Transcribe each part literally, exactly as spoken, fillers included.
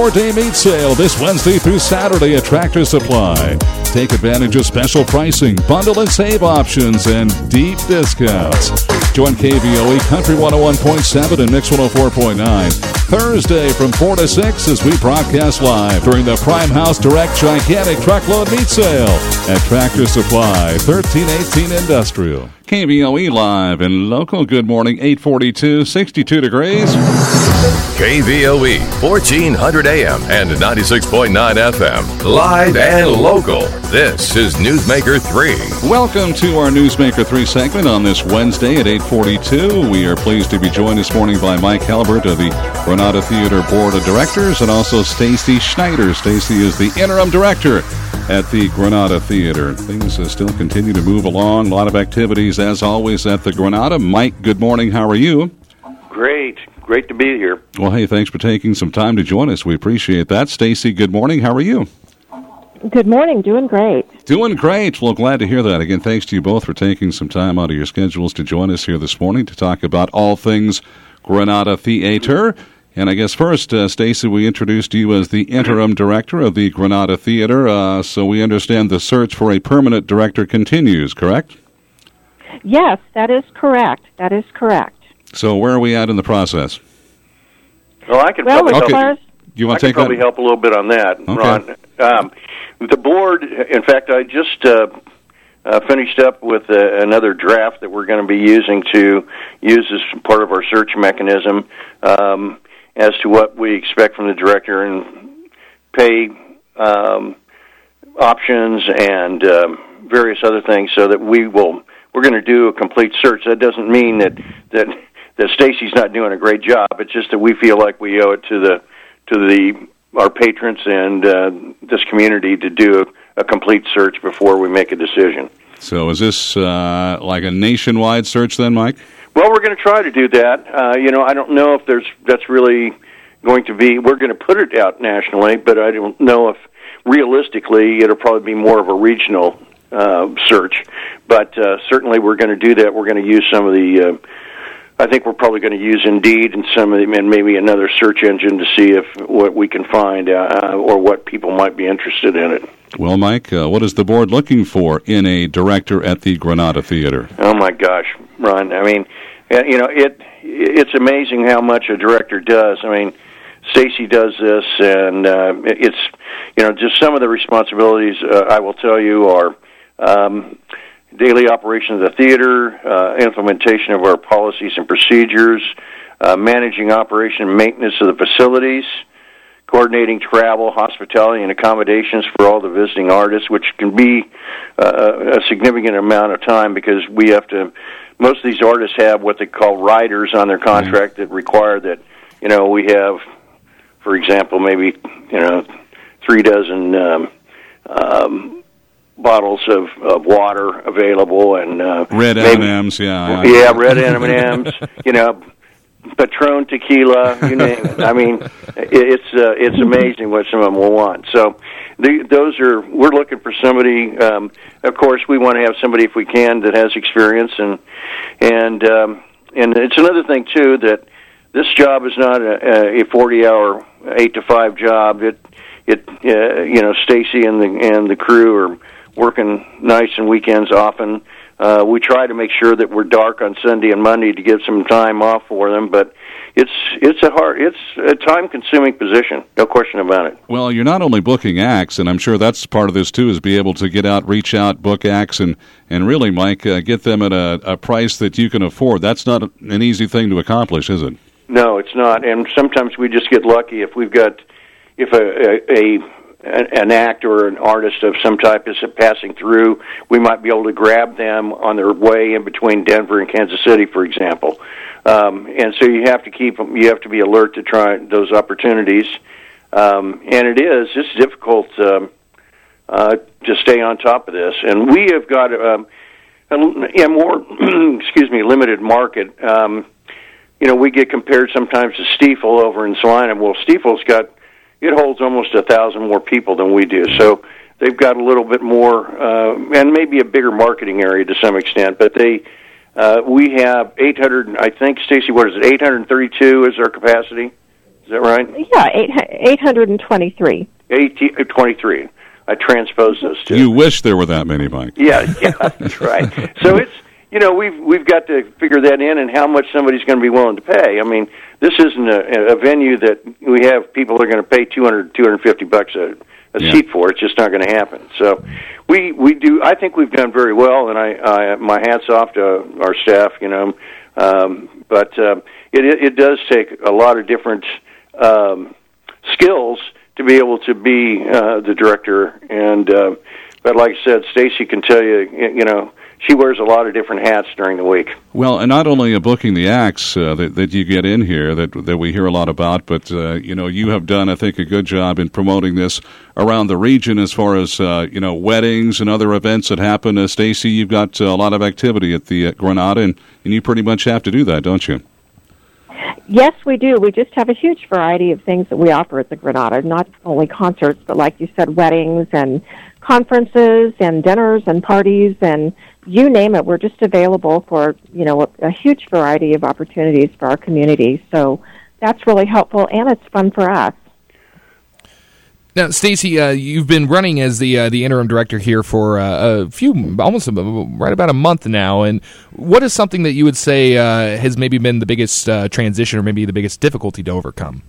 four-day meat sale this Wednesday through Saturday at Tractor Supply. Take advantage of special pricing, bundle and save options, and deep discounts. Join K V O E Country one oh one point seven and Mix one oh four point nine Thursday from four to six as we broadcast live during the Prime House Direct Gigantic Truckload Meat Sale at Tractor Supply, thirteen eighteen Industrial. K V O E live and local. Good morning, eight forty-two, sixty-two degrees. K V O E, fourteen hundred A M and ninety-six point nine F M. Live and local. This is Newsmaker three. Welcome to our Newsmaker three segment on this Wednesday at eight forty-two. We are pleased to be joined this morning by Mike Halbert of the Granada Theater Board of Directors and also Stacy Schneider. Stacy is the interim director at the Granada Theater. Things uh, still continue to move along. A lot of activities, as always, at the Granada. Mike, good morning. How are you? Great. Great to be here. Well, hey, thanks for taking some time to join us. We appreciate that. Stacy, good morning. How are you? Good morning. Doing great. Doing great. Well, glad to hear that. Again, thanks to you both for taking some time out of your schedules to join us here this morning to talk about all things Granada Theater. And I guess first, uh, Stacy, we introduced you as the interim director of the Granada Theater, uh, so we understand the search for a permanent director continues, correct? Yes, that is correct. That is correct. So where are we at in the process? Well, I could well, probably, okay. help, you want I to take could probably that? help a little bit on that, Okay. Ron. Um, the board, in fact, I just uh, uh, finished up with uh, another draft that we're going to be using to use as part of our search mechanism um, as to what we expect from the director and pay um, options and um, various other things so that we will, we're going to do a complete search. That doesn't mean that, that, that Stacy's not doing a great job. It's just that we feel like we owe it to the, to the, our patrons and uh, this community to do a, a complete search before we make a decision. So is this uh, like a nationwide search then, Mike? Well, we're going to try to do that. Uh, you know, I don't know if there's that's really going to be, we're going to put it out nationally, but I don't know if realistically it'll probably be more of a regional uh, search. But uh, certainly we're going to do that. We're going to use some of the, uh, I think we're probably going to use Indeed and some of them, and maybe another search engine to see if what we can find uh, or what people might be interested in it. Well, Mike, uh, what is the board looking for in a director at the Granada Theater? Oh my gosh, Ron! I mean, you know, it it's amazing how much a director does. I mean, Stacy does this, and uh, it's you know just some of the responsibilities. Uh, I will tell you are um, daily operation of the theater, uh, implementation of our policies and procedures, uh, managing operation and maintenance of the facilities, coordinating travel, hospitality, and accommodations for all the visiting artists, which can be uh, a significant amount of time because we have to, most of these artists have what they call riders on their contract that require that, you know, we have, for example, maybe, you know, three dozen um, um, bottles of, of water available and uh, red maybe, M and M's, yeah. Yeah, red M and M's, you know, Patron tequila, you name it. I mean, it's uh, it's amazing what some of them will want. So, the, those are we're looking for somebody. Um, of course, we want to have somebody, if we can, that has experience, and and um, and it's another thing too that this job is not a, a forty-hour, eight to five job. It it uh, you know, Stacy and the and the crew are working nights and weekends often. Uh, we try to make sure that we're dark on Sunday and Monday to give some time off for them, but it's it's a hard, it's a time-consuming position, no question about it. Well, you're not only booking acts, and I'm sure that's part of this too, is be able to get out, reach out, book acts, and, and really, Mike, uh, get them at a, a price that you can afford. That's not an easy thing to accomplish, is it? No, it's not, and sometimes we just get lucky if we've got, if a, a, a an act or an artist of some type is passing through, we might be able to grab them on their way in between Denver and Kansas City, for example. Um, and so you have to keep them, you have to be alert to try those opportunities. Um, and it is, it's difficult um, uh, to stay on top of this. And we have got um, a, a more, excuse me, limited market. Um, you know, we get compared sometimes to Stiefel over in Salina. Well, Stiefel's got, it holds almost a thousand more people than we do. So they've got a little bit more, uh, and maybe a bigger marketing area to some extent. But they, uh, we have eight hundred. I think, Stacy, what is it? Eight hundred thirty-two is our capacity. Is that right? Yeah, eight hundred twenty-three. eighteen, twenty-three. I transposed those two. You wish there were that many, Mike. Yeah, yeah, that's right. So it's, you know, we've we've got to figure that in and how much somebody's going to be willing to pay. I mean, this isn't a, a venue that we have people that are going to pay two hundred, two hundred fifty bucks a, a yeah. seat for. It's just not going to happen. So we we do. I think we've done very well, and I, I my hats off to our staff. You know, um, but uh, it it does take a lot of different um, skills to be able to be uh, the director. And uh, but like I said, Stacy can tell you, you know, she wears a lot of different hats during the week. Well, and not only booking the acts uh, that, that you get in here that that we hear a lot about, but, uh, you know, you have done, I think, a good job in promoting this around the region as far as, uh, you know, weddings and other events that happen. Uh, Stacy, you've got uh, a lot of activity at the uh, Granada, and, and you pretty much have to do that, don't you? Yes, we do. We just have a huge variety of things that we offer at the Granada, not only concerts, but like you said, weddings and conferences and dinners and parties and you name it. We're just available for, you know, a, a huge variety of opportunities for our community. So that's really helpful, and it's fun for us. Now, Stacy, uh, you've been running as the uh, the interim director here for uh, a few, almost a, right about a month now. And what is something that you would say uh, has maybe been the biggest uh, transition, or maybe the biggest difficulty to overcome?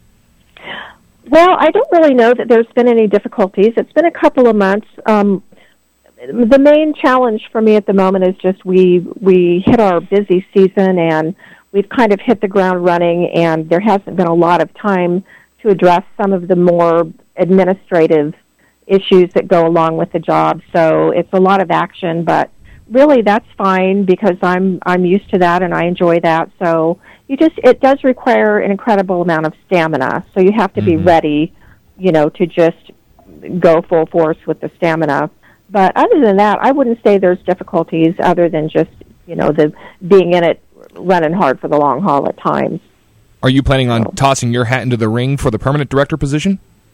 Well, I don't really know that there's been any difficulties. It's been a couple of months. Um, the main challenge for me at the moment is just we we hit our busy season, and we've kind of hit the ground running, and there hasn't been a lot of time to address some of the more administrative issues that go along with the job. So it's a lot of action, but really that's fine because I'm I'm used to that and I enjoy that. So you just it does require an incredible amount of stamina. So you have to be mm-hmm. ready, you know, to just go full force with the stamina. But other than that, I wouldn't say there's difficulties other than just, you know, the being in it, running hard for the long haul at times. Are you planning on tossing your hat into the ring for the permanent director position?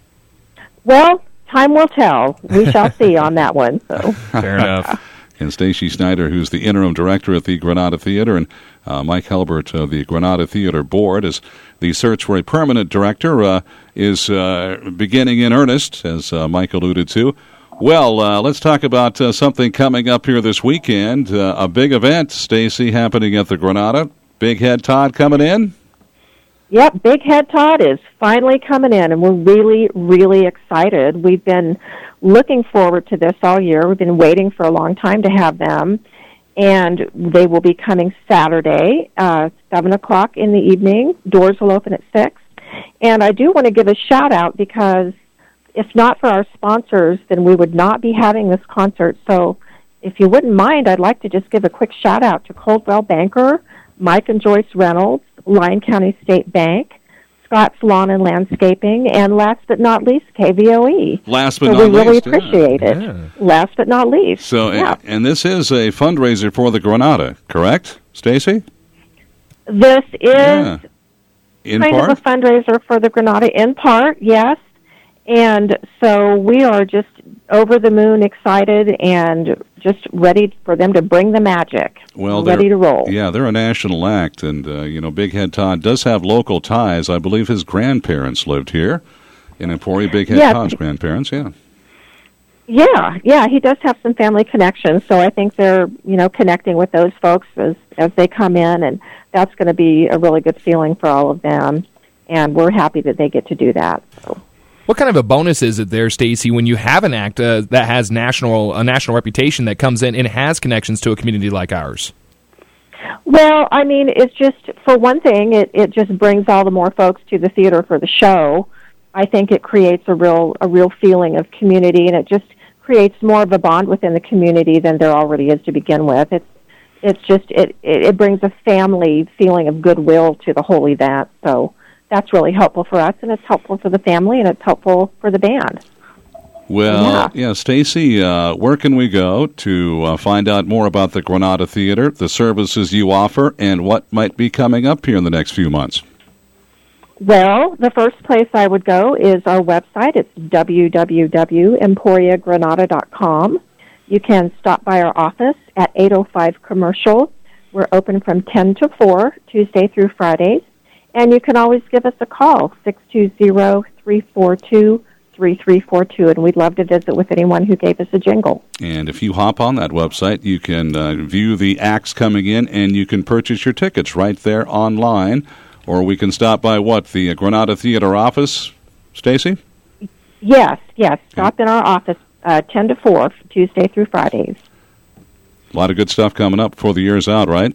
Well, time will tell. We shall see on that one. So. Fair enough. And Stacy Snyder, who's the interim director at the Granada Theater, and uh, Mike Helbert of the Granada Theater Board, as the search for a permanent director uh, is uh, beginning in earnest, as uh, Mike alluded to. Well, uh, let's talk about uh, something coming up here this weekend. Uh, a big event, Stacy, happening at the Granada. Big Head Todd coming in. Yep, Big Head Todd is finally coming in, and we're really, really excited. We've been looking forward to this all year. We've been waiting for a long time to have them, and they will be coming Saturday, uh, seven o'clock in the evening. Doors will open at six. And I do want to give a shout-out because if not for our sponsors, then we would not be having this concert. So if you wouldn't mind, I'd like to just give a quick shout-out to Coldwell Banker, Mike and Joyce Reynolds, Lyon County State Bank, Scott's Lawn and Landscaping, and last but not least, K V O E. Last but so not we least. really appreciate yeah. it. Yeah. Last but not least. So, yeah. and, and this is a fundraiser for the Granada, correct, Stacy? This is yeah. in kind part? of a fundraiser for the Granada, in part, yes. And so we are just over the moon excited and just ready for them to bring the magic. Well, ready to roll. Yeah, they're a national act, and, uh, you know, Big Head Todd does have local ties. I believe his grandparents lived here in Emporia, Big Head yeah. Todd's grandparents, yeah. Yeah, yeah, he does have some family connections, so I think they're, you know, connecting with those folks as, as they come in, and that's going to be a really good feeling for all of them, and we're happy that they get to do that, so. What kind of a bonus is it there, Stacy, when you have an act uh, that has national a national reputation that comes in and has connections to a community like ours? Well, I mean, it's just, for one thing, it, it just brings all the more folks to the theater for the show. I think it creates a real a real feeling of community, and it just creates more of a bond within the community than there already is to begin with. It's it's just it it, it brings a family feeling of goodwill to the whole event. So that's really helpful for us, and it's helpful for the family, and it's helpful for the band. Well, yeah, yeah Stacy, uh, where can we go to uh, find out more about the Granada Theater, the services you offer, and what might be coming up here in the next few months? Well, the first place I would go is our website. It's w w w dot emporia granada dot com. You can stop by our office at eight oh five Commercial. We're open from ten to four, Tuesday through Fridays. And you can always give us a call, six two zero, three four two, three three four two, and we'd love to visit with anyone who gave us a jingle. And if you hop on that website, you can uh, view the acts coming in, and you can purchase your tickets right there online. Or we can stop by, what, the Granada Theater office, Stacy? Yes, yes. Stop okay. in our office uh, ten to four, Tuesday through Fridays. A lot of good stuff coming up before the year's out, right?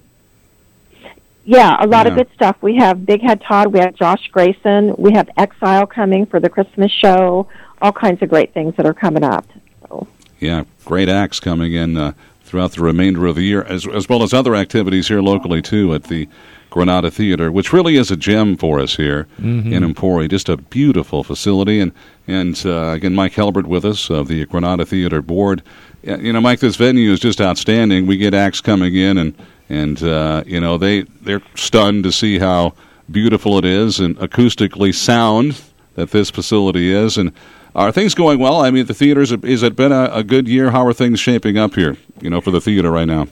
Yeah, a lot yeah. of good stuff. We have Big Head Todd, we have Josh Grayson, we have Exile coming for the Christmas show, all kinds of great things that are coming up. So. Yeah, great acts coming in uh, throughout the remainder of the year, as, as well as other activities here locally, too, at the Granada Theater, which really is a gem for us here mm-hmm. in Emporia. Just a beautiful facility. And, and uh, again, Mike Helbert with us of the Granada Theater Board. You know, Mike, this venue is just outstanding. We get acts coming in, and, and uh, you know, they, they're stunned to see how beautiful it is and acoustically sound that this facility is. And are things going well? I mean, the theaters, has it been a, a good year? How are things shaping up here, you know, for the theater right now?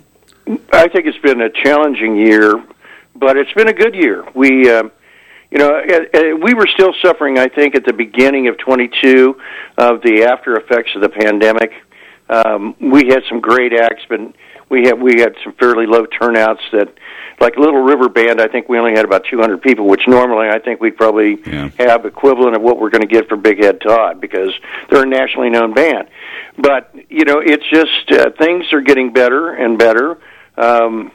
I think it's been a challenging year, but it's been a good year. We, uh, you know, uh, uh, we were still suffering, I think, at the beginning of twenty-two of the after effects of the pandemic. Um, we had some great acts, but we had we had some fairly low turnouts. That, like Little River Band, I think we only had about two hundred people, which normally I think we'd probably yeah. have equivalent of what we're going to get for Big Head Todd, because they're a nationally known band. But you know, it's just uh, things are getting better and better, um,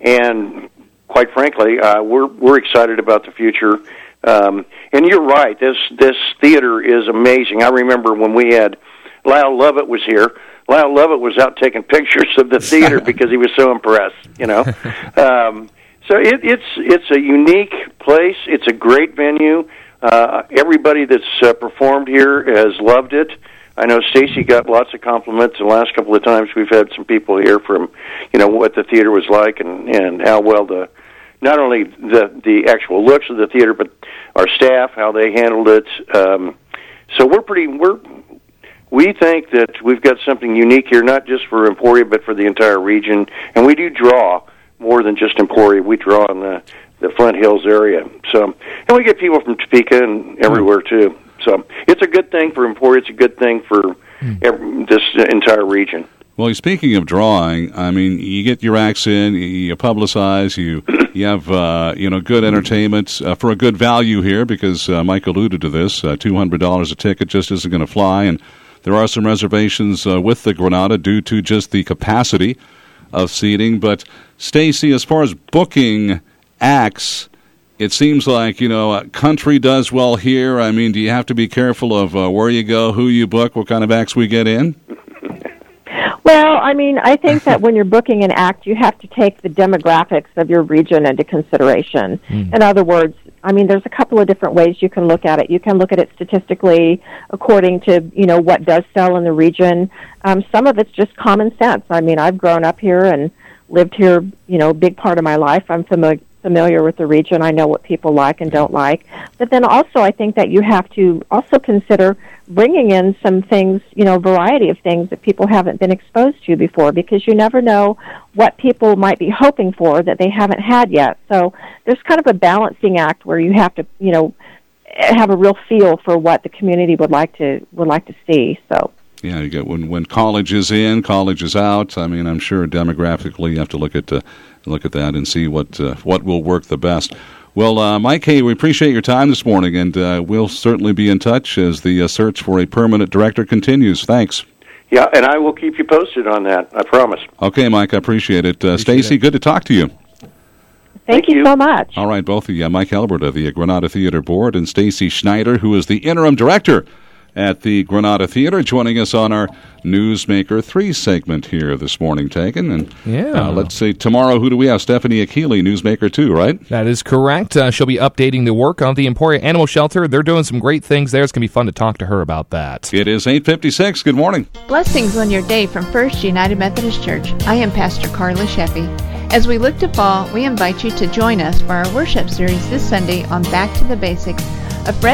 and quite frankly, uh, we're we're excited about the future. Um, and you're right, this this theater is amazing. I remember when we had Lyle Lovett was here. Lyle Lovett was out taking pictures of the theater because he was so impressed, you know. Um, so it, it's it's a unique place. It's a great venue. Uh, everybody that's uh, performed here has loved it. I know Stacy got lots of compliments the last couple of times we've had some people here from, you know, what the theater was like and, and how well the, not only the, the actual looks of the theater, but our staff, how they handled it. Um, so we're pretty, we're, We think that we've got something unique here, not just for Emporia, but for the entire region. And we do draw more than just Emporia. We draw in the, the Flint Hills area. So, and we get people from Topeka and everywhere, too. So it's a good thing for Emporia. It's a good thing for every, this entire region. Well, speaking of drawing, I mean, you get your acts in, you publicize, you you have uh, you know good entertainment uh, for a good value here, because uh, Mike alluded to this, uh, two hundred dollars a ticket just isn't going to fly, and there are some reservations uh, with the Granada due to just the capacity of seating. But, Stacy, as far as booking acts, it seems like, you know, country does well here. I mean, do you have to be careful of uh, where you go, who you book, what kind of acts we get in? Well, I mean, I think that when you're booking an act, you have to take the demographics of your region into consideration. Mm. In other words, I mean, there's a couple of different ways you can look at it. You can look at it statistically according to, you know, what does sell in the region. Um, some of it's just common sense. I mean, I've grown up here and lived here, you know, a big part of my life. I'm familiar familiar with the region. I know what people like and don't like. But then also I think that you have to also consider bringing in some things, you know, variety of things that people haven't been exposed to before, because you never know what people might be hoping for that they haven't had yet. So there's kind of a balancing act where you have to, you know, have a real feel for what the community would like to would like to see. So yeah, you get when when college is in, college is out. I mean, I'm sure demographically you have to look at uh, look at that and see what uh, what will work the best. Well, uh, Mike, hey, we appreciate your time this morning, and uh, we'll certainly be in touch as the uh, search for a permanent director continues. Thanks. Yeah, and I will keep you posted on that. I promise. Okay, Mike, I appreciate it. Uh, Stacy, good to talk to you. Thank, Thank you, you so much. All right, both of you, Mike Helbert of the Granada Theater Board and Stacy Schneider, who is the interim director at the Granada Theater, joining us on our Newsmaker three segment here this morning, Tegan. And yeah. uh, let's see, tomorrow, who do we have? Stephanie Akili, Newsmaker two, right? That is correct. Uh, she'll be updating the work of the Emporia Animal Shelter. They're doing some great things there. It's going to be fun to talk to her about that. It is eight fifty-six. Good morning. Blessings on your day from First United Methodist Church. I am Pastor Carla Sheffy. As we look to fall, we invite you to join us for our worship series this Sunday on Back to the Basics of